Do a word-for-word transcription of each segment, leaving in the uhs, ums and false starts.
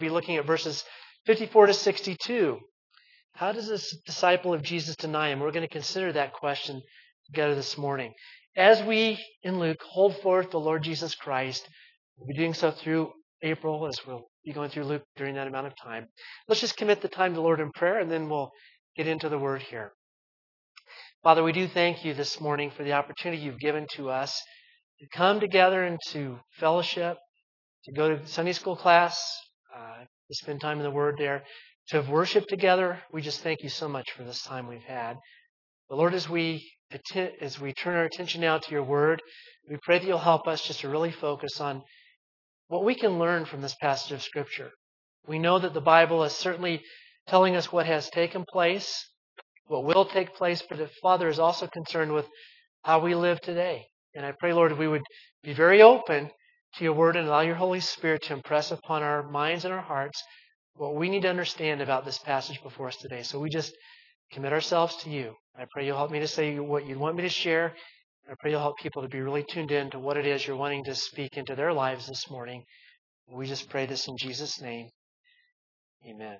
be looking at verses fifty-four to sixty-two. How does this disciple of Jesus deny him? We're going to consider that question together this morning. As we, in Luke, hold forth the Lord Jesus Christ, we'll be doing so through April, as we'll be going through Luke during that amount of time. Let's just commit the time to the Lord in prayer, and then we'll get into the Word here. Father, we do thank you this morning for the opportunity you've given to us to come together and to fellowship, to go to Sunday school class, uh, to spend time in the Word there, to have worship together. We just thank you so much for this time we've had. But Lord, as we as we turn our attention now to your Word, we pray that you'll help us just to really focus on what we can learn from this passage of Scripture. We know that the Bible is certainly telling us what has taken place, what will take place, but the Father is also concerned with how we live today. And I pray, Lord, we would be very open to your Word and allow your Holy Spirit to impress upon our minds and our hearts what we need to understand about this passage before us today. So we just commit ourselves to you. I pray you'll help me to say what you want me to share. I pray you'll help people to be really tuned in to what it is you're wanting to speak into their lives this morning. We just pray this in Jesus' name. Amen.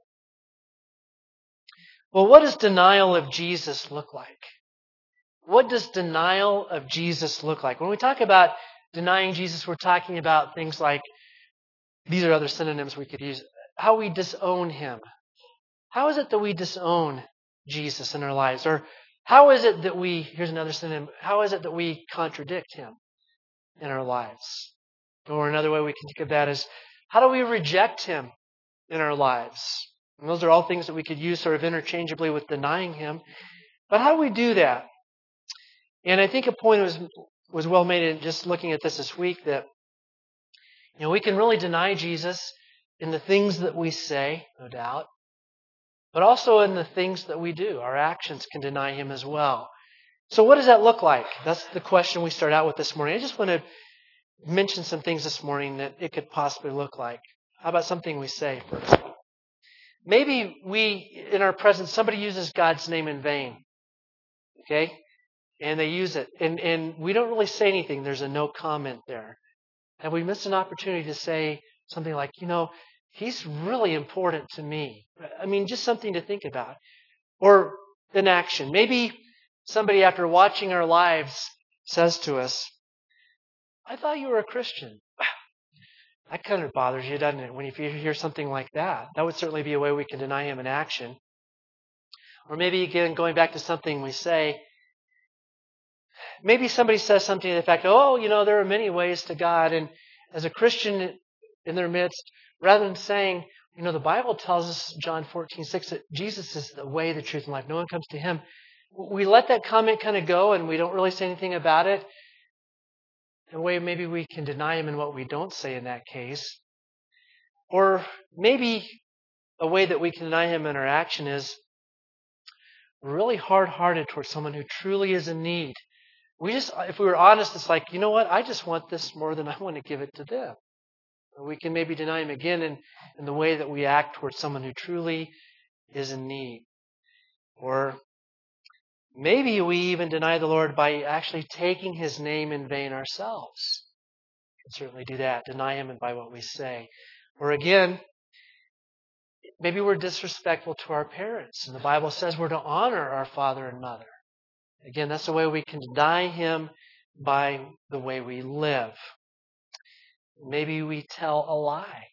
Well, what does denial of Jesus look like? What does denial of Jesus look like? When we talk about denying Jesus, we're talking about things like, these are other synonyms we could use, how we disown him. How is it that we disown Jesus in our lives? Or how is it that we, here's another synonym, how is it that we contradict him in our lives? Or another way we can think of that is, how do we reject him in our lives? And those are all things that we could use sort of interchangeably with denying him. But how do we do that? And I think a point was was well made in just looking at this this week that, you know, we can really deny Jesus in the things that we say, no doubt, but also in the things that we do. Our actions can deny him as well. So what does that look like? That's the question we start out with this morning. I just want to mention some things this morning that it could possibly look like. How about something we say first? Maybe we, in our presence, somebody uses God's name in vain. Okay? And they use it. And, and we don't really say anything. There's a no comment there. And we missed an opportunity to say something like, you know, he's really important to me. I mean, just something to think about. Or an action. Maybe somebody, after watching our lives, says to us, I thought you were a Christian. That kind of bothers you, doesn't it, when you hear something like that? That would certainly be a way we can deny him in action. Or maybe, again, going back to something we say, maybe somebody says something to the effect, oh, you know, there are many ways to God. And as a Christian in their midst, rather than saying, you know, the Bible tells us, John fourteen six, that Jesus is the way, the truth, and life. No one comes to him. We let that comment kind of go and we don't really say anything about it. In a way, maybe we can deny him in what we don't say in that case. Or maybe a way that we can deny him in our action is we're really hard-hearted towards someone who truly is in need. We just, if we were honest, it's like, you know what? I just want this more than I want to give it to them. And we can maybe deny him again in, in the way that we act towards someone who truly is in need. Or maybe we even deny the Lord by actually taking his name in vain ourselves. We can certainly do that. Deny him by what we say. Or again, maybe we're disrespectful to our parents. And the Bible says we're to honor our father and mother. Again, that's the way we can deny him by the way we live. Maybe we tell a lie.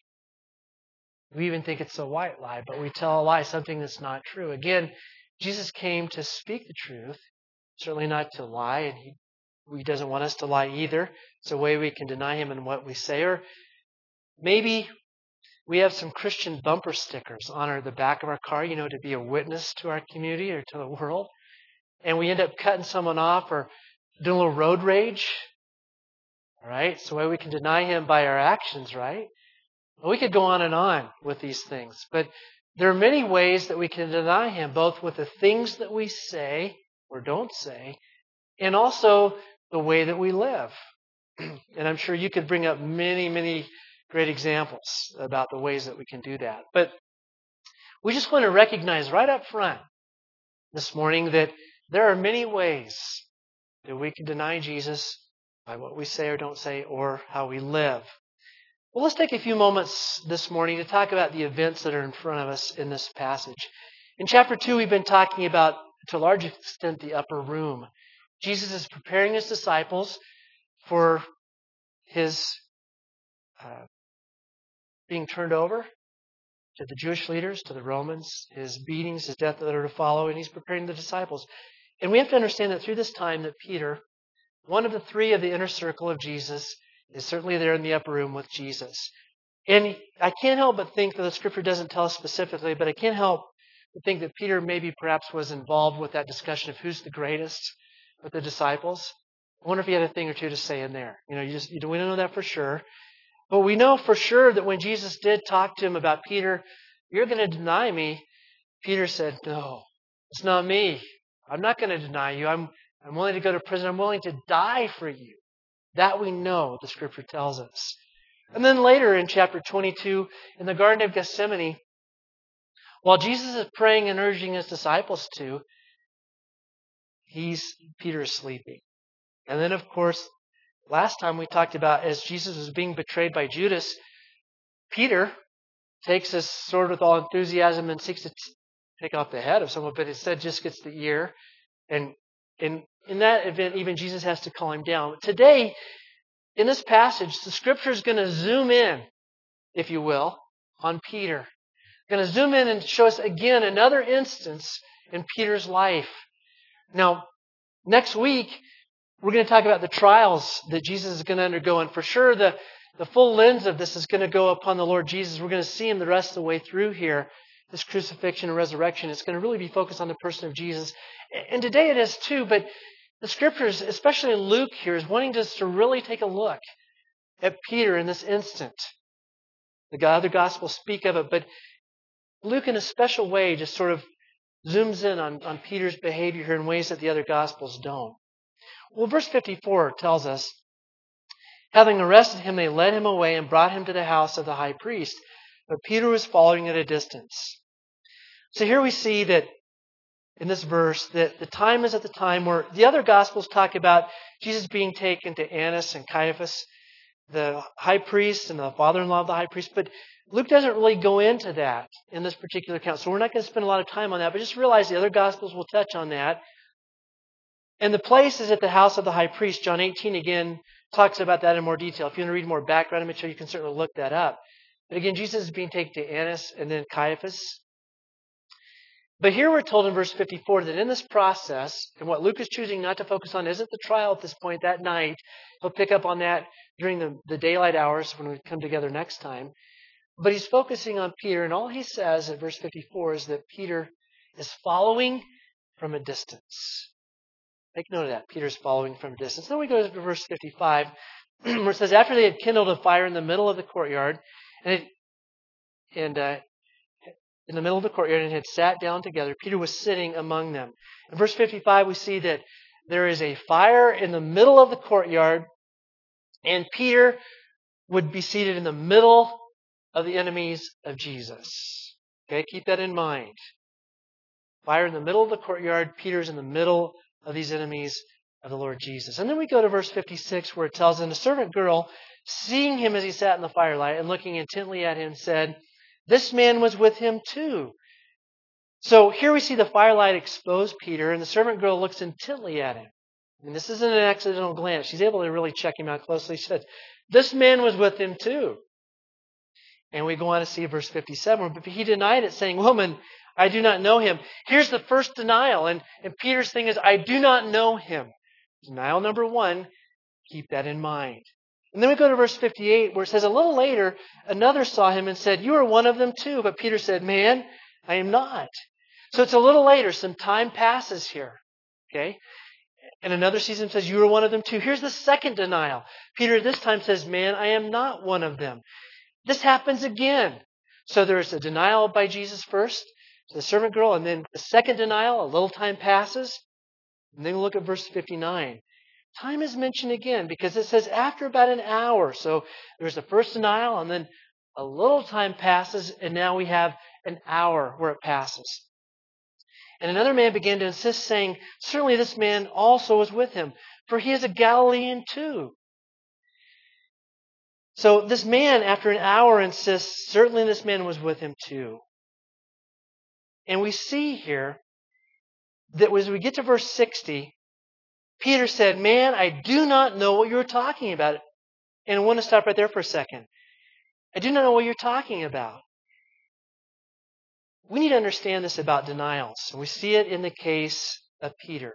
We even think it's a white lie, but we tell a lie, something that's not true. Again, Jesus came to speak the truth, certainly not to lie, and he, he doesn't want us to lie either. It's a way we can deny him in what we say. Or maybe we have some Christian bumper stickers on our, the back of our car, you know, to be a witness to our community or to the world. And we end up cutting someone off or doing a little road rage. All right? It's the way we can deny him by our actions, right? Well, we could go on and on with these things. But there are many ways that we can deny him, both with the things that we say or don't say, and also the way that we live. And I'm sure you could bring up many, many great examples about the ways that we can do that. But we just want to recognize right up front this morning that there are many ways that we can deny Jesus by what we say or don't say or how we live. Well, let's take a few moments this morning to talk about the events that are in front of us in this passage. In chapter two, we've been talking about, to a large extent, the upper room. Jesus is preparing his disciples for his uh, being turned over to the Jewish leaders, to the Romans, his beatings, his death that are to follow, and he's preparing the disciples. And we have to understand that through this time that Peter, one of the three of the inner circle of Jesus, is certainly there in the upper room with Jesus. And I can't help but think that the Scripture doesn't tell us specifically, but I can't help but think that Peter maybe perhaps was involved with that discussion of who's the greatest with the disciples. I wonder if he had a thing or two to say in there. You know, you just, you don't, we don't know that for sure. But we know for sure that when Jesus did talk to him about, Peter, you're going to deny me, Peter said, no, it's not me. I'm not going to deny you. I'm, I'm willing to go to prison. I'm willing to die for you. That we know, the Scripture tells us. And then later in chapter twenty-two, in the Garden of Gethsemane, while Jesus is praying and urging his disciples to, he's Peter is sleeping. And then, of course, last time we talked about as Jesus was being betrayed by Judas, Peter takes his sword with all enthusiasm and seeks to take off the head of someone, but instead just gets the ear. And in, in that event, even Jesus has to call him down. Today, in this passage, the Scripture is going to zoom in, if you will, on Peter. Going to zoom in and show us again another instance in Peter's life. Now, next week, we're going to talk about the trials that Jesus is going to undergo. And for sure, the, the full lens of this is going to go upon the Lord Jesus. We're going to see him the rest of the way through here, this crucifixion and resurrection. It's going to really be focused on the person of Jesus. And today it is too, but the Scriptures, especially in Luke here, is wanting us to really take a look at Peter in this instant. The other Gospels speak of it, but Luke in a special way just sort of zooms in on, on Peter's behavior here in ways that the other Gospels don't. Well, verse fifty-four tells us, having arrested him, they led him away and brought him to the house of the high priest. But Peter was following at a distance. So here we see that in this verse that the time is at the time where the other Gospels talk about Jesus being taken to Annas and Caiaphas, the high priest and the father-in-law of the high priest. But Luke doesn't really go into that in this particular account. So we're not going to spend a lot of time on that, but just realize the other Gospels will touch on that. And the place is at the house of the high priest. John eighteen again talks about that in more detail. If you want to read more background, I'm sure you can certainly look that up. But again, Jesus is being taken to Annas and then Caiaphas. But here we're told in verse fifty-four that in this process, and what Luke is choosing not to focus on isn't the trial at this point that night. He'll pick up on that during the, the daylight hours when we come together next time. But he's focusing on Peter, and all he says at verse fifty-four is that Peter is following from a distance. Make note of that. Peter's following from a distance. Then we go to verse fifty-five, where it says, after they had kindled a fire in the middle of the courtyard, and it, and uh, in the middle of the courtyard, and had sat down together, Peter was sitting among them. In verse fifty-five, we see that there is a fire in the middle of the courtyard, and Peter would be seated in the middle of the enemies of Jesus. Okay, keep that in mind. Fire in the middle of the courtyard, Peter's in the middle of these enemies of the Lord Jesus. And then we go to verse fifty-six, where it tells, and the servant girl, seeing him as he sat in the firelight and looking intently at him, said, this man was with him too. So here we see the firelight expose Peter, and the servant girl looks intently at him. And this isn't an accidental glance. She's able to really check him out closely. She said, this man was with him too. And we go on to see verse fifty-seven, but he denied it, saying, woman, I do not know him. Here's the first denial. And, and Peter's thing is, I do not know him. Denial number one, keep that in mind. And then we go to verse fifty-eight, where it says, a little later, another saw him and said, you are one of them too. But Peter said, man, I am not. So it's a little later. Some time passes here. Okay? And another sees him and says, you are one of them too. Here's the second denial. Peter this time says, man, I am not one of them. This happens again. So there's a denial by Jesus first, to the servant girl, and then the second denial, a little time passes. And then we look at verse fifty-nine. Time is mentioned again because it says after about an hour. So there's the first denial, and then a little time passes, and now we have an hour where it passes. And another man began to insist, saying, certainly this man also was with him, for he is a Galilean too. So this man, after an hour, insists, certainly this man was with him too. And we see here that as we get to verse sixty, Peter said, man, I do not know what you're talking about. And I want to stop right there for a second. I do not know what you're talking about. We need to understand this about denials. We see it in the case of Peter.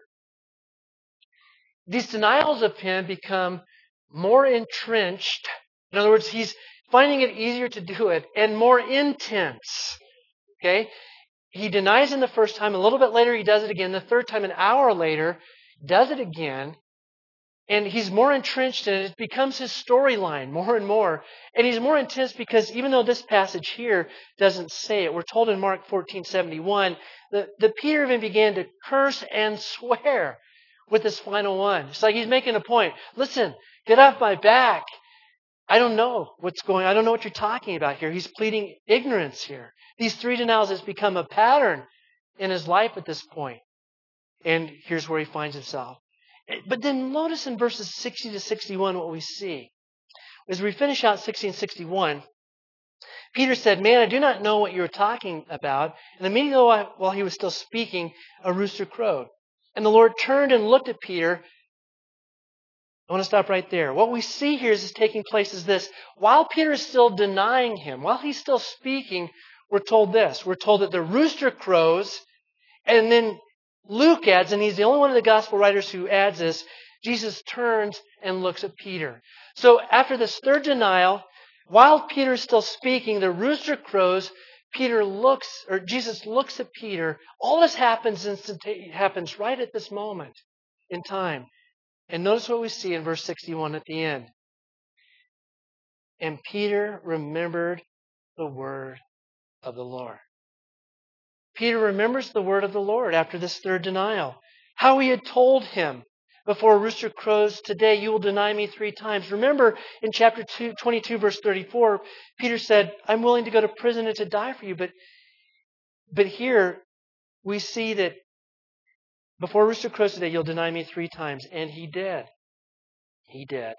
These denials of him become more entrenched. In other words, he's finding it easier to do it and more intense. Okay? He denies him the first time. A little bit later, he does it again. The third time, an hour later, does it again. And he's more entrenched in it. It becomes his storyline more and more. And he's more intense because even though this passage here doesn't say it, we're told in Mark fourteen seventy-one that, that Peter even began to curse and swear with this final one. It's like he's making a point. Listen, get off my back. I don't know what's going on. I don't know what you're talking about here. He's pleading ignorance here. These three denials has become a pattern in his life at this point. And here's where he finds himself. But then notice in verses sixty to sixty-one what we see. As we finish out sixty and sixty-one, Peter said, man, I do not know what you're talking about. And immediately while he was still speaking, a rooster crowed. And the Lord turned and looked at Peter. I want to stop right there. What we see here is taking place is this. While Peter is still denying him, while he's still speaking, we're told this. We're told that the rooster crows, and then Luke adds, and he's the only one of the gospel writers who adds this, Jesus turns and looks at Peter. So after this third denial, while Peter is still speaking, the rooster crows, Peter looks, or Jesus looks at Peter. All this happens instantaneously, happens right at this moment in time. And notice what we see in verse sixty-one at the end. And Peter remembered the word of the Lord. Peter remembers the word of the Lord after this third denial. How he had told him before a rooster crows, today you will deny me three times. Remember in chapter two, twenty-two, verse thirty-four, Peter said, I'm willing to go to prison and to die for you. But, but here we see that before a rooster crows today, you'll deny me three times. And he did. He did.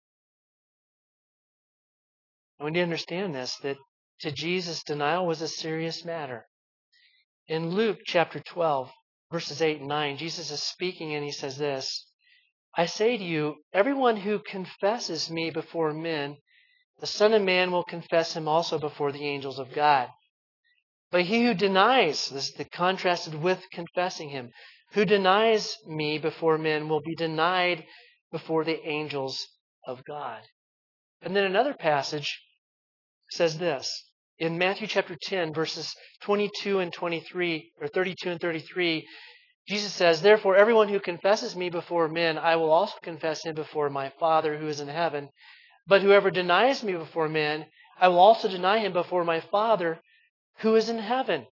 And we need to understand this, that to Jesus, denial was a serious matter. In Luke chapter twelve, verses eight and nine, Jesus is speaking and he says this, I say to you, everyone who confesses me before men, the Son of Man will confess him also before the angels of God. But he who denies, this is the contrasted with confessing him, who denies me before men will be denied before the angels of God. And then another passage says this. In Matthew chapter ten, verses twenty-two and twenty-three, or thirty-two and thirty-three, Jesus says, therefore, everyone who confesses me before men, I will also confess him before my Father who is in heaven. But whoever denies me before men, I will also deny him before my Father who is in heaven.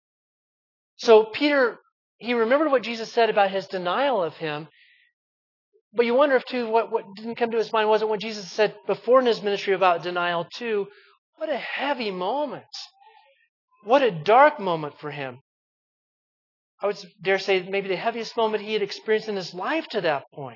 So Peter, he remembered what Jesus said about his denial of him. But you wonder if, too, what, what didn't come to his mind wasn't what Jesus said before in his ministry about denial, too. What a heavy moment. What a dark moment for him. I would dare say maybe the heaviest moment he had experienced in his life to that point.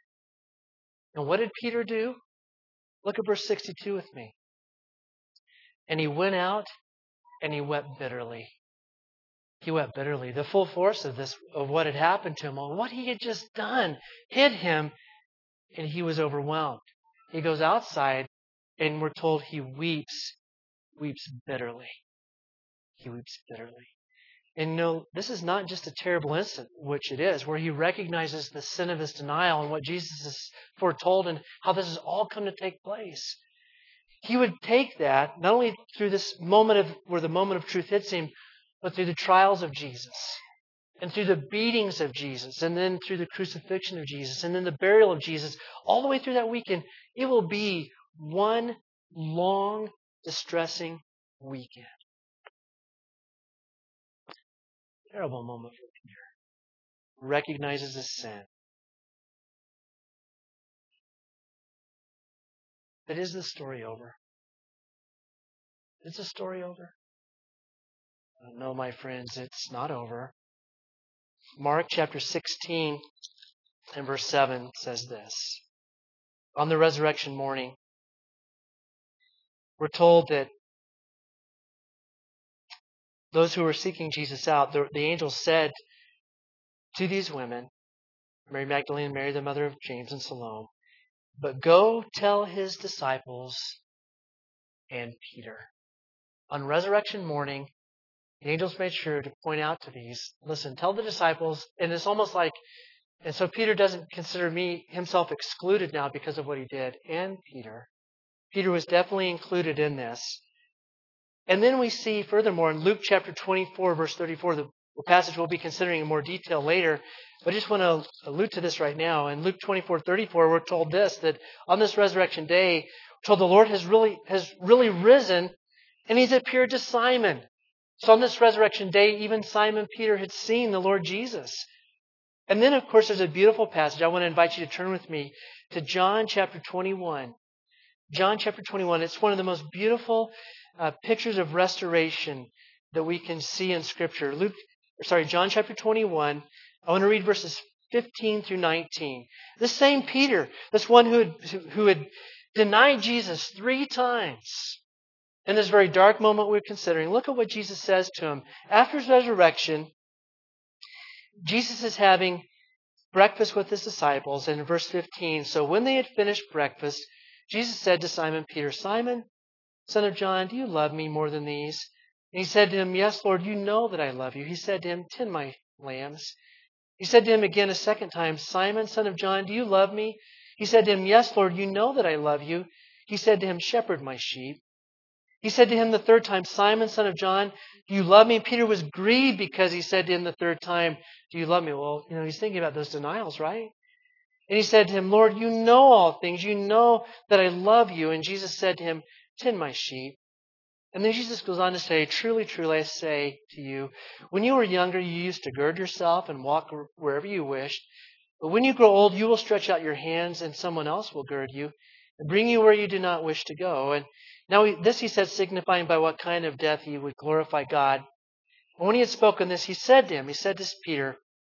And what did Peter do? Look at verse sixty-two with me. And he went out and he wept bitterly. He wept bitterly. The full force of this, of what had happened to him, or what he had just done, hit him, and he was overwhelmed. He goes outside, and we're told he weeps, weeps bitterly. He weeps bitterly. And you know, this is not just a terrible incident, which it is, where he recognizes the sin of his denial and what Jesus has foretold and how this has all come to take place. He would take that, not only through this moment of where the moment of truth hits him, but through the trials of Jesus, and through the beatings of Jesus, and then through the crucifixion of Jesus, and then the burial of Jesus, all the way through that weekend, it will be one long, distressing weekend. Terrible moment for Peter. Recognizes his sin. But is the story over? Is the story over? No, my friends, it's not over. Mark chapter sixteen and verse seven says this. On the resurrection morning, we're told that those who were seeking Jesus out, the, the angel said to these women, Mary Magdalene, Mary the mother of James and Salome, but go tell his disciples and Peter. On resurrection morning, the angels made sure to point out to these, listen, tell the disciples, and it's almost like, and so Peter doesn't consider me himself excluded now because of what he did, and Peter. Peter was definitely included in this. And then we see furthermore in Luke chapter twenty-four, verse thirty-four, the passage we'll be considering in more detail later, but I just want to allude to this right now. In Luke twenty-four thirty-four, we're told this, that on this resurrection day, we're told the Lord has really, has really risen, and he's appeared to Simon. So on this resurrection day, even Simon Peter had seen the Lord Jesus. And then, of course, there's a beautiful passage. I want to invite you to turn with me to John chapter twenty-one. John chapter twenty-one. It's one of the most beautiful uh, pictures of restoration that we can see in Scripture. Luke, sorry, John chapter twenty-one. I want to read verses fifteen through nineteen. This same Peter, this one who had, who had denied Jesus three times, in this very dark moment we're considering, look at what Jesus says to him. After his resurrection, Jesus is having breakfast with his disciples. And in verse fifteen, so when they had finished breakfast, Jesus said to Simon Peter, Simon, son of John, do you love me more than these? And he said to him, yes, Lord, you know that I love you. He said to him, tend my lambs. He said to him again a second time, Simon, son of John, do you love me? He said to him, yes, Lord, you know that I love you. He said to him, shepherd my sheep. He said to him the third time, Simon, son of John, do you love me? And Peter was grieved because he said to him the third time, do you love me? Well, you know, he's thinking about those denials, right? And he said to him, Lord, you know all things. You know that I love you. And Jesus said to him, tend my sheep. And then Jesus goes on to say, truly, truly, I say to you, when you were younger, you used to gird yourself and walk wherever you wished. But when you grow old, you will stretch out your hands and someone else will gird you and bring you where you do not wish to go. And now he, this he said, signifying by what kind of death he would glorify God. And when he had spoken this, he said to him, he said to Peter,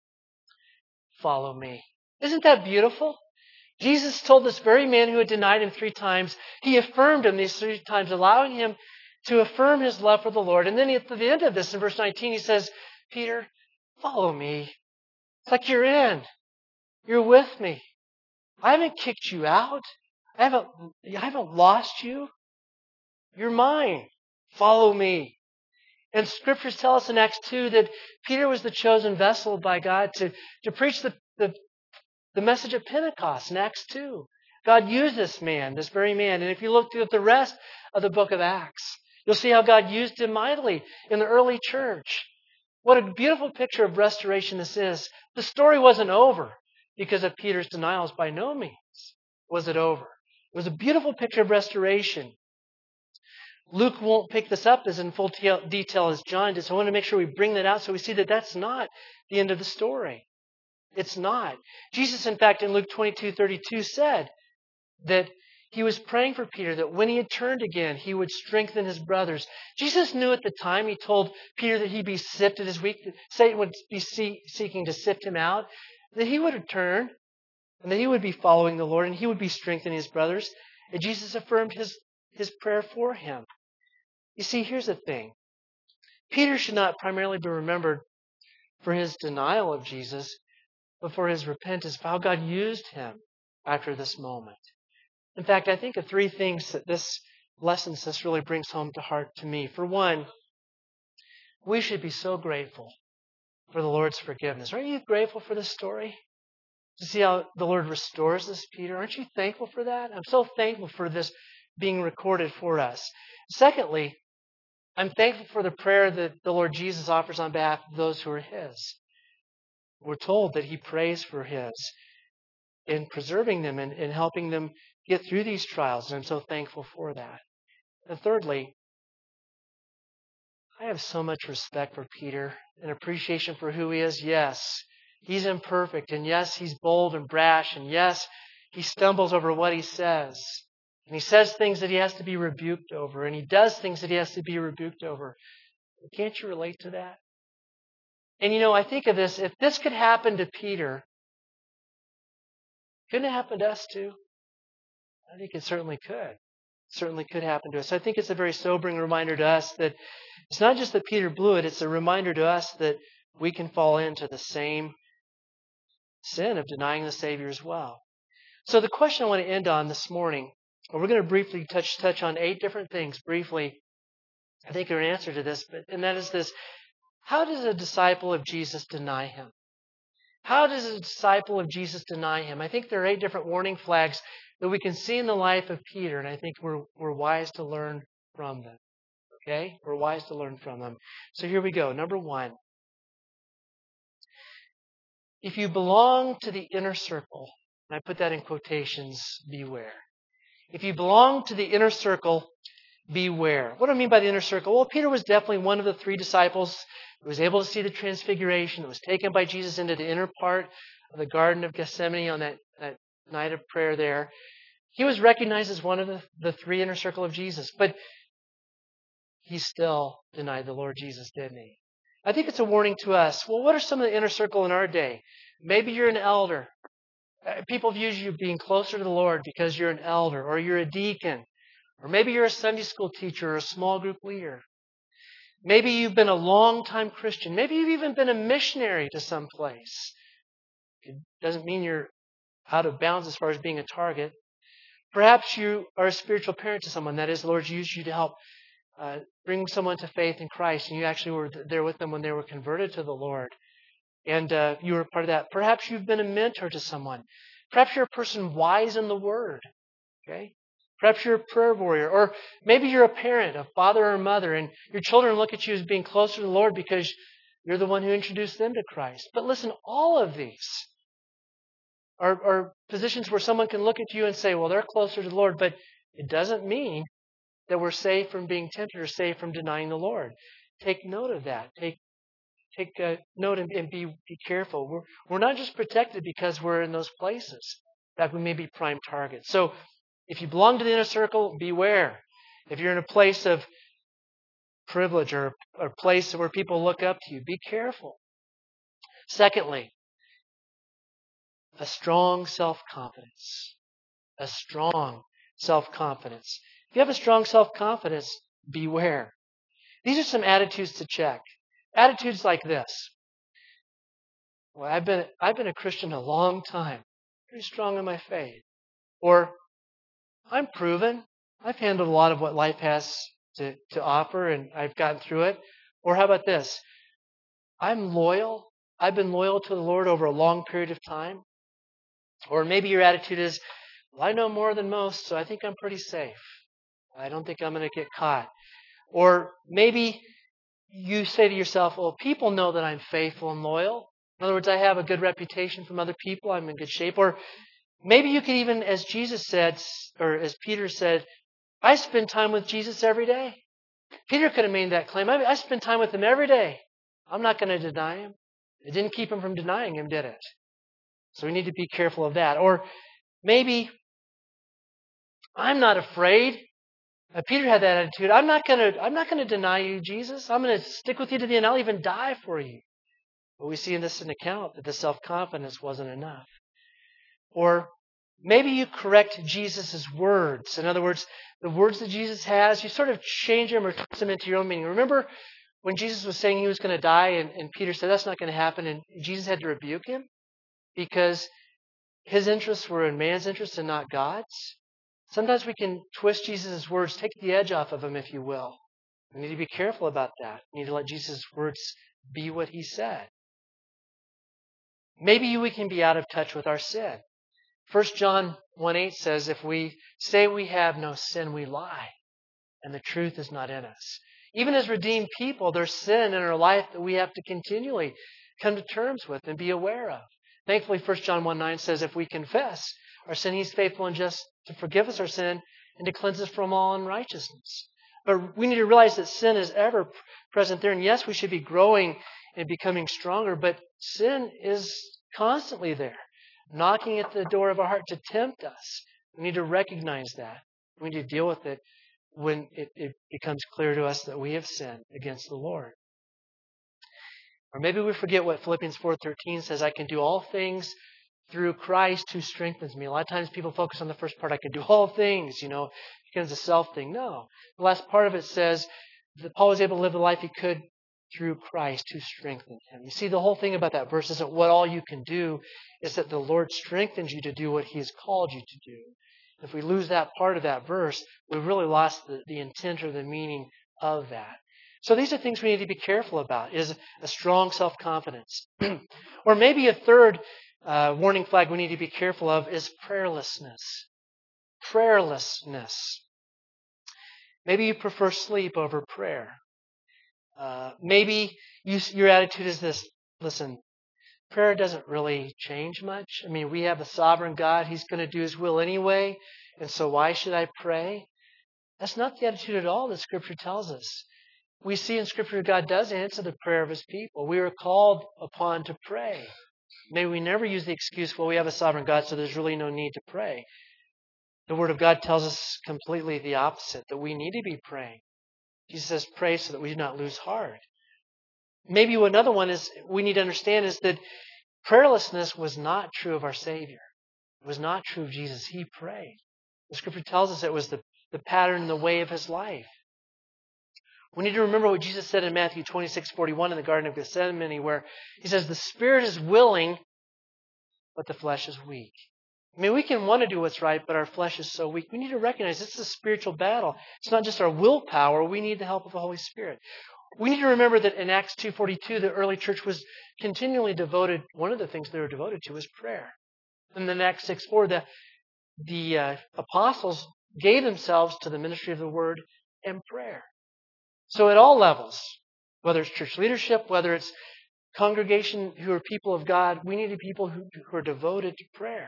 follow me. Isn't that beautiful? Jesus told this very man who had denied him three times, he affirmed him these three times, allowing him to affirm his love for the Lord. And then at the end of this, in verse nineteen, he says, Peter, follow me. It's like you're in. You're with me. I haven't kicked you out. I haven't, I haven't lost you. You're mine. Follow me. And scriptures tell us in Acts two that Peter was the chosen vessel by God to, to preach the, the, the message of Pentecost in Acts two. God used this man, this very man. And if you look through the rest of the book of Acts, you'll see how God used him mightily in the early church. What a beautiful picture of restoration this is. The story wasn't over because of Peter's denials. By no means was it over. It was a beautiful picture of restoration. Luke won't pick this up as in full detail as John did, so I want to make sure we bring that out so we see that that's not the end of the story. It's not. Jesus, in fact, in Luke twenty-two thirty-two said that he was praying for Peter, that when he had turned again, he would strengthen his brothers. Jesus knew at the time, he told Peter that he'd be sifted as weak, Satan would be see, seeking to sift him out, that he would return, and that he would be following the Lord, and he would be strengthening his brothers. And Jesus affirmed his, his prayer for him. You see, here's the thing. Peter should not primarily be remembered for his denial of Jesus, but for his repentance, for how God used him after this moment. In fact, I think of three things that this lesson this really brings home to heart to me. For one, we should be so grateful for the Lord's forgiveness. Aren't you grateful for this story? To see how the Lord restores this Peter? Aren't you thankful for that? I'm so thankful for this being recorded for us. Secondly, I'm thankful for the prayer that the Lord Jesus offers on behalf of those who are His. We're told that He prays for His in preserving them and, and helping them get through these trials, and I'm so thankful for that. And thirdly, I have so much respect for Peter and appreciation for who he is. Yes, he's imperfect, and yes, he's bold and brash, and yes, he stumbles over what he says. And he says things that he has to be rebuked over, and he does things that he has to be rebuked over. Can't you relate to that? And you know, I think of this, if this could happen to Peter, couldn't it happen to us too? I think it certainly could. certainly could happen to us. So I think it's a very sobering reminder to us that it's not just that Peter blew it, it's a reminder to us that we can fall into the same sin of denying the Savior as well. So the question I want to end on this morning, well, we're going to briefly touch touch on eight different things briefly. I think are an answer to this, but and that is this: how does a disciple of Jesus deny him? How does a disciple of Jesus deny him? I think there are eight different warning flags that we can see in the life of Peter, and I think we're we're wise to learn from them. Okay? We're wise to learn from them. So here we go. Number one. If you belong to the inner circle, and I put that in quotations, beware. If you belong to the inner circle, beware. What do I mean by the inner circle? Well, Peter was definitely one of the three disciples who was able to see the transfiguration, that was taken by Jesus into the inner part of the Garden of Gethsemane on that, that night of prayer there. He was recognized as one of the, the three inner circle of Jesus, but he still denied the Lord Jesus, didn't he? I think it's a warning to us. Well, what are some of the inner circle in our day? Maybe you're an elder. People view you being closer to the Lord because you're an elder, or you're a deacon, or maybe you're a Sunday school teacher or a small group leader. Maybe you've been a long-time Christian. Maybe you've even been a missionary to some place. It doesn't mean you're out of bounds as far as being a target. Perhaps you are a spiritual parent to someone. That is, the Lord's used you to help uh, bring someone to faith in Christ, and you actually were there with them when they were converted to the Lord. And uh, you were part of that. Perhaps you've been a mentor to someone. Perhaps you're a person wise in the Word. Okay? Perhaps you're a prayer warrior. Or maybe you're a parent, a father or a mother, and your children look at you as being closer to the Lord because you're the one who introduced them to Christ. But listen, all of these are, are positions where someone can look at you and say, well, they're closer to the Lord, but it doesn't mean that we're safe from being tempted or safe from denying the Lord. Take note of that. Take take uh, note and, and be be careful. We're we're not just protected because we're in those places. In fact, we may be prime targets. So if you belong to the inner circle, beware. If you're in a place of privilege or a place where people look up to you, be careful. Secondly, a strong self-confidence. A strong self-confidence. If you have a strong self-confidence, beware. These are some attitudes to check. Attitudes like this. Well, I've been I've been a Christian a long time. Pretty strong in my faith. Or, I'm proven. I've handled a lot of what life has to, to offer, and I've gotten through it. Or how about this? I'm loyal. I've been loyal to the Lord over a long period of time. Or maybe your attitude is, well, I know more than most, so I think I'm pretty safe. I don't think I'm going to get caught. Or maybe you say to yourself, well, people know that I'm faithful and loyal. In other words, I have a good reputation from other people. I'm in good shape. Or maybe you could even, as Jesus said, or as Peter said, I spend time with Jesus every day. Peter could have made that claim. I, I spend time with him every day. I'm not going to deny him. It didn't keep him from denying him, did it? So we need to be careful of that. Or maybe I'm not afraid. Uh, Peter had that attitude. I'm not going to. I'm not going to deny you, Jesus. I'm going to stick with you to the end. I'll even die for you. But we see in this an account that the self-confidence wasn't enough. Or maybe you correct Jesus' words. In other words, the words that Jesus has, you sort of change them or twist them into your own meaning. Remember when Jesus was saying he was going to die, and, and Peter said that's not going to happen, and Jesus had to rebuke him because his interests were in man's interests and not God's? Sometimes we can twist Jesus' words, take the edge off of him, if you will. We need to be careful about that. We need to let Jesus' words be what he said. Maybe we can be out of touch with our sin. First John one eight says, if we say we have no sin, we lie, and the truth is not in us. Even as redeemed people, there's sin in our life that we have to continually come to terms with and be aware of. Thankfully, First John one nine says, if we confess our sin, he's faithful and just to forgive us our sin and to cleanse us from all unrighteousness. But we need to realize that sin is ever present there. And yes, we should be growing and becoming stronger, but sin is constantly there, knocking at the door of our heart to tempt us. We need to recognize that. We need to deal with it when it, it becomes clear to us that we have sinned against the Lord. Or maybe we forget what Philippians four thirteen says, I can do all things through Christ who strengthens me. A lot of times people focus on the first part, I can do all things, you know, becomes a self thing. No. The last part of it says that Paul was able to live the life he could through Christ who strengthened him. You see, the whole thing about that verse isn't what all you can do. It's that the Lord strengthens you to do what he has called you to do. If we lose that part of that verse, we've really lost the, the intent or the meaning of that. So these are things we need to be careful about, is a strong self-confidence. Or maybe a third uh, warning flag we need to be careful of is prayerlessness. Prayerlessness. Maybe you prefer sleep over prayer. Uh, maybe you, your attitude is this: listen, prayer doesn't really change much. I mean, we have a sovereign God. He's going to do His will anyway. And so why should I pray? That's not the attitude at all that Scripture tells us. We see in Scripture God does answer the prayer of His people. We are called upon to pray. May we never use the excuse, well, we have a sovereign God, so there's really no need to pray. The Word of God tells us completely the opposite, that we need to be praying. Jesus says, pray so that we do not lose heart. Maybe another one is we need to understand is that prayerlessness was not true of our Savior. It was not true of Jesus. He prayed. The Scripture tells us it was the, the pattern and the way of His life. We need to remember what Jesus said in Matthew twenty-six forty-one in the Garden of Gethsemane, where He says, the spirit is willing, but the flesh is weak. I mean, we can want to do what's right, but our flesh is so weak. We need to recognize this is a spiritual battle. It's not just our willpower. We need the help of the Holy Spirit. We need to remember that in Acts two forty-two, the early church was continually devoted, one of the things they were devoted to was prayer. And then in Acts six four, the, the uh, apostles gave themselves to the ministry of the word and prayer. So at all levels, whether it's church leadership, whether it's congregation who are people of God, we need to be people who, who are devoted to prayer.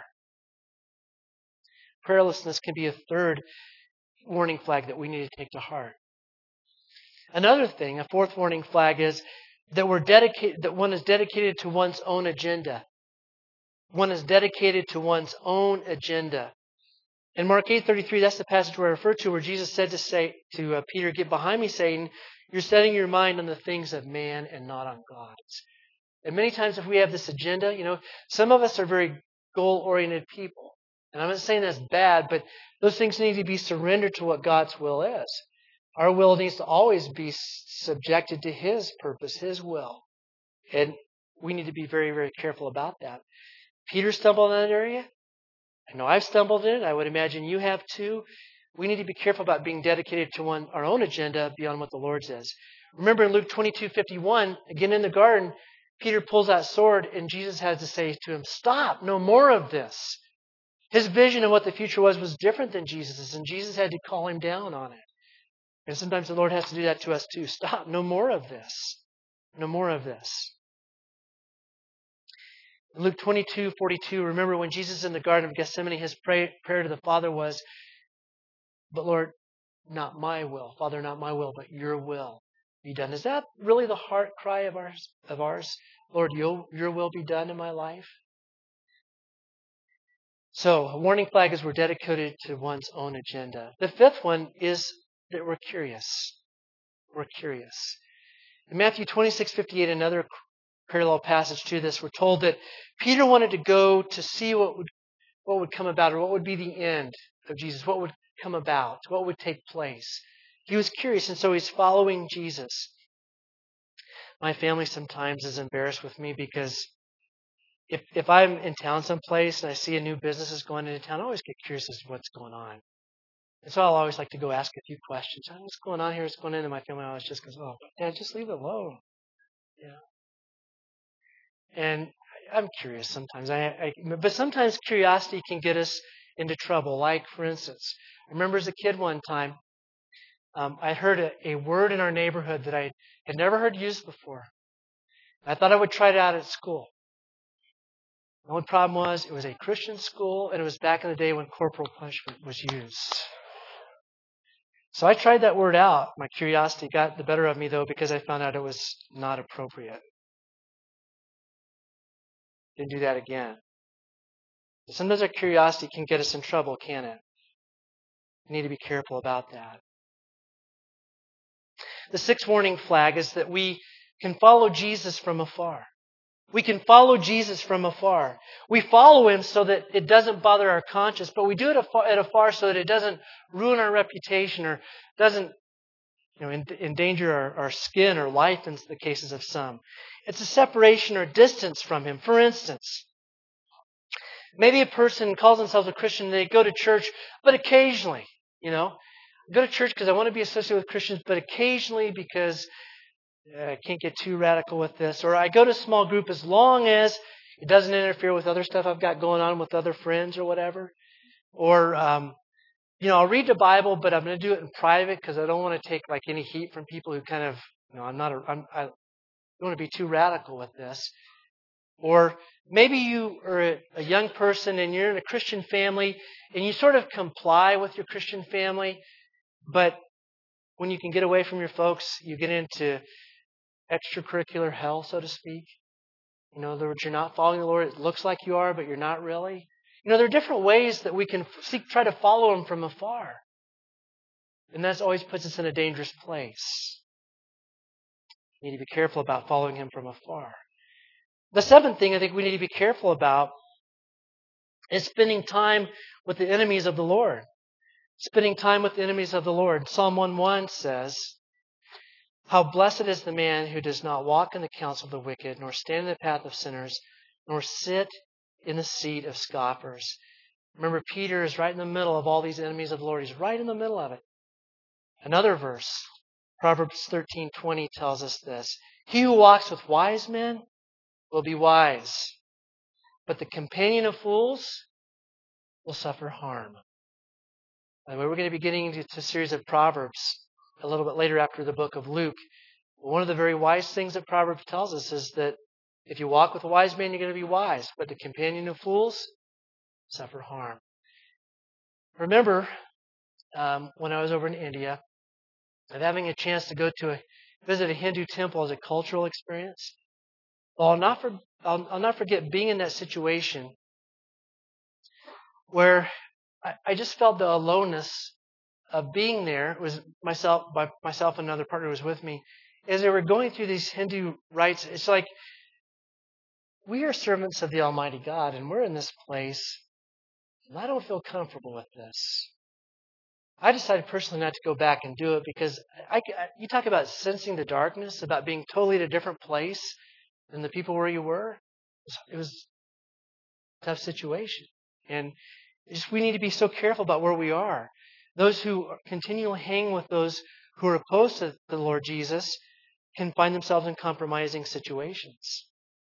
Prayerlessness can be a third warning flag that we need to take to heart. Another thing, a fourth warning flag, is that we're dedicated, that one is dedicated to one's own agenda. One is dedicated to one's own agenda. In Mark eight thirty-three, that's the passage where I refer to, where Jesus said to say to uh, Peter, "Get behind me, Satan. You're setting your mind on the things of man and not on God's." And many times, if we have this agenda, you know, some of us are very goal-oriented people. And I'm not saying that's bad, but those things need to be surrendered to what God's will is. Our will needs to always be subjected to His purpose, His will. And we need to be very, very careful about that. Peter stumbled in that area. I know I've stumbled in it. I would imagine you have too. We need to be careful about being dedicated to one, our own agenda beyond what the Lord says. Remember in Luke twenty-two fifty-one, again in the garden, Peter pulls that sword and Jesus has to say to him, "Stop, no more of this." His vision of what the future was was different than Jesus's, and Jesus had to call him down on it. And sometimes the Lord has to do that to us too. Stop, no more of this. No more of this. In Luke twenty-two forty-two, remember when Jesus in the Garden of Gethsemane, his pray, prayer to the Father was, "But Lord, not my will. Father, not my will, but your will be done." Is that really the heart cry of ours? Of ours? Lord, your, your will be done in my life? So, a warning flag is we're dedicated to one's own agenda. The fifth one is that we're curious. We're curious. In Matthew twenty-six fifty-eight, another parallel passage to this, we're told that Peter wanted to go to see what would what would come about, or what would be the end of Jesus, what would come about, what would take place. He was curious, and so he's following Jesus. My family sometimes is embarrassed with me because if if I'm in town someplace and I see a new business is going into town, I always get curious as to what's going on. And so I'll always like to go ask a few questions. Oh, what's going on here? What's going on? And my family always just goes, "Oh, Dad, just leave it alone." Yeah. And I'm curious sometimes. I, I, but sometimes curiosity can get us into trouble. Like, for instance, I remember as a kid one time, um, I heard a, a word in our neighborhood that I had never heard used before. I thought I would try it out at school. The only problem was it was a Christian school, and it was back in the day when corporal punishment was used. So I tried that word out. My curiosity got the better of me, though, because I found out it was not appropriate. Didn't do that again. Sometimes our curiosity can get us in trouble, can't it? We need to be careful about that. The sixth warning flag is that we can follow Jesus from afar. We can follow Jesus from afar. We follow Him so that it doesn't bother our conscience, but we do it at afar so that it doesn't ruin our reputation or doesn't you know, endanger our, our skin or life in the cases of some. It's a separation or distance from Him. For instance, maybe a person calls themselves a Christian and they go to church, but occasionally, you know, I go to church because I want to be associated with Christians, but occasionally because uh, I can't get too radical with this. Or I go to a small group as long as it doesn't interfere with other stuff I've got going on with other friends or whatever. Or, um, you know, I'll read the Bible, but I'm going to do it in private because I don't want to take like any heat from people who kind of, you know, I'm not, a, I'm, I don't want to be too radical with this. Or maybe you are a, a young person and you're in a Christian family and you sort of comply with your Christian family, but when you can get away from your folks, you get into extracurricular hell, so to speak. You know, in other words, you're not following the Lord. It looks like you are, but you're not really. You know, there are different ways that we can seek, try to follow Him from afar. And that always puts us in a dangerous place. We need to be careful about following Him from afar. The seventh thing I think we need to be careful about is spending time with the enemies of the Lord. Spending time with the enemies of the Lord. Psalm one one says, "How blessed is the man who does not walk in the counsel of the wicked, nor stand in the path of sinners, nor sit in the seat of scoffers." Remember, Peter is right in the middle of all these enemies of the Lord. He's right in the middle of it. Another verse, Proverbs thirteen twenty tells us this. "He who walks with wise men will be wise, but the companion of fools will suffer harm." And we're going to be getting into a series of Proverbs a little bit later after the book of Luke. One of the very wise things that Proverbs tells us is that if you walk with a wise man, you're going to be wise, but the companion of fools suffer harm. Remember, um, when I was over in India, of having a chance to go to a visit a Hindu temple as a cultural experience. Well, I'll not, for, I'll, I'll not forget being in that situation where I, I just felt the aloneness of being there. It was myself, by myself and another partner who was with me. As they were going through these Hindu rites, it's like we are servants of the Almighty God, and we're in this place, and I don't feel comfortable with this. I decided personally not to go back and do it because I, I, you talk about sensing the darkness, about being totally at a different place than the people where you were. It was, it was a tough situation. And just, we need to be so careful about where we are. Those who continually hang with those who are opposed to the Lord Jesus can find themselves in compromising situations.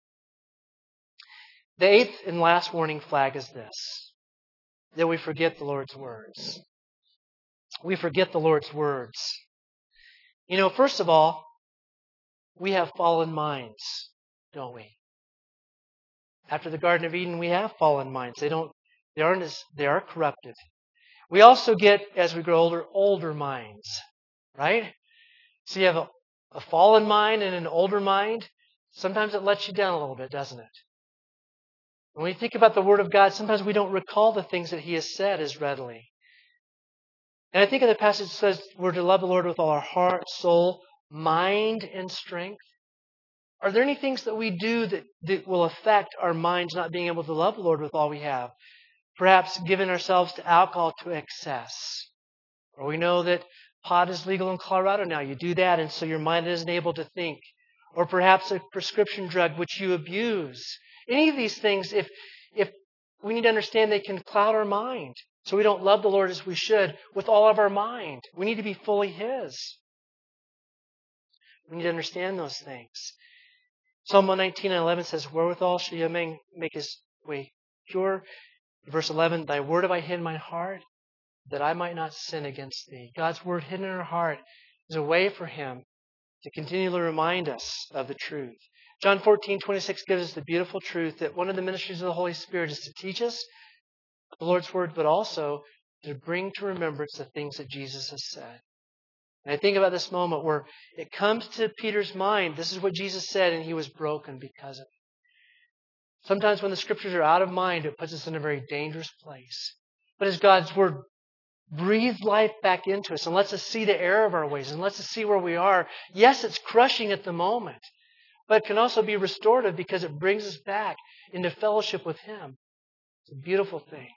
The eighth and last warning flag is this, that we forget the Lord's words. We forget the Lord's words. You know, first of all, we have fallen minds, don't we? After the Garden of Eden, we have fallen minds. They don't, they aren't as, they are corrupted. We also get, as we grow older, older minds, right? So you have a, a fallen mind and an older mind. Sometimes it lets you down a little bit, doesn't it? When we think about the Word of God, sometimes we don't recall the things that He has said as readily. And I think in the passage it says we're to love the Lord with all our heart, soul, mind, and strength. Are there any things that we do that, that will affect our minds not being able to love the Lord with all we have? Perhaps giving ourselves to alcohol to excess. Or we know that pot is legal in Colorado now. You do that and so your mind isn't able to think. Or perhaps a prescription drug which you abuse. Any of these things, if if we need to understand they can cloud our mind. So we don't love the Lord as we should with all of our mind. We need to be fully His. We need to understand those things. Psalm one nineteen and eleven says, "Wherewithal shall a man make his way pure?" Verse eleven, "Thy word have I hid in my heart, that I might not sin against Thee." God's word hidden in our heart is a way for Him to continually remind us of the truth. John fourteen twenty-six gives us the beautiful truth that one of the ministries of the Holy Spirit is to teach us the Lord's Word, but also to bring to remembrance the things that Jesus has said. And I think about this moment where it comes to Peter's mind, this is what Jesus said, and he was broken because of it. Sometimes when the Scriptures are out of mind, it puts us in a very dangerous place. But as God's Word breathes life back into us and lets us see the error of our ways and lets us see where we are, yes, it's crushing at the moment. but can also be restorative because it brings us back into fellowship with Him. It's a beautiful thing.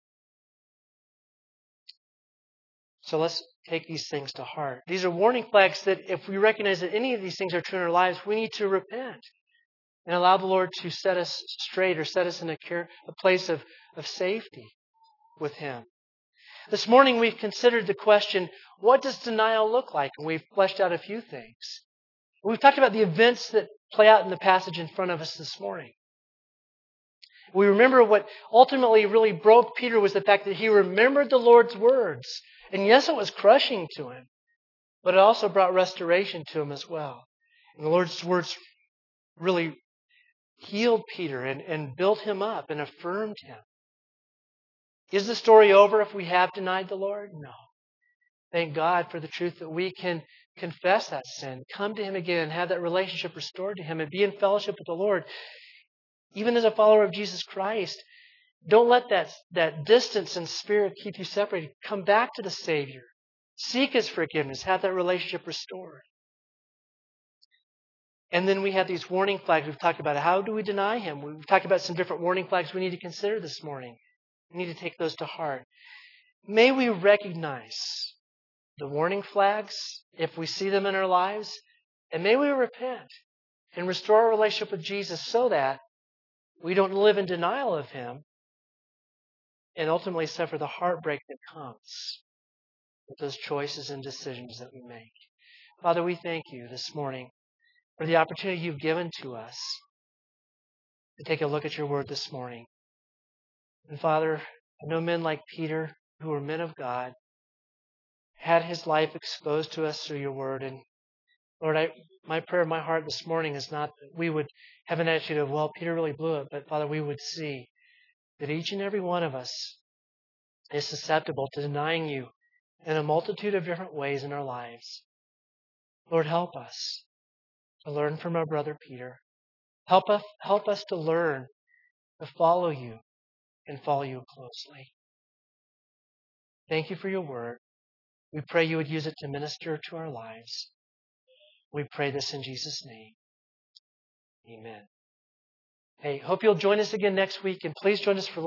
So let's take these things to heart. These are warning flags that if we recognize that any of these things are true in our lives, we need to repent and allow the Lord to set us straight or set us in a, care, a place of, of safety with Him. This morning we've considered the question, what does denial look like? And we've fleshed out a few things. We've talked about the events that play out in the passage in front of us this morning. We remember what ultimately really broke Peter was the fact that he remembered the Lord's words. And yes, it was crushing to him, but it also brought restoration to him as well. And the Lord's words really healed Peter and, and built him up and affirmed him. Is the story over if we have denied the Lord? No. Thank God for the truth that we can confess that sin, come to Him again, and have that relationship restored to Him, and be in fellowship with the Lord. Even as a follower of Jesus Christ, don't let that, that distance in spirit keep you separated. Come back to the Savior. Seek His forgiveness. Have that relationship restored. And then we have these warning flags. We've talked about how do we deny Him. We've talked about some different warning flags we need to consider this morning. We need to take those to heart. May we recognize the warning flags if we see them in our lives, and may we repent and restore our relationship with Jesus so that we don't live in denial of Him and ultimately suffer the heartbreak that comes with those choices and decisions that we make. Father, we thank You this morning for the opportunity You've given to us to take a look at Your Word this morning. And Father, I know men like Peter, who were men of God, had his life exposed to us through Your Word. And Lord, I, my prayer in my heart this morning is not that we would have an attitude of, well, Peter really blew it, but Father, we would see that each and every one of us is susceptible to denying You in a multitude of different ways in our lives. Lord, help us to learn from our brother Peter. Help us, help us to learn to follow You and follow You closely. Thank You for Your Word. We pray You would use it to minister to our lives. We pray this in Jesus' name. Amen. Hey, hope you'll join us again next week, and please join us for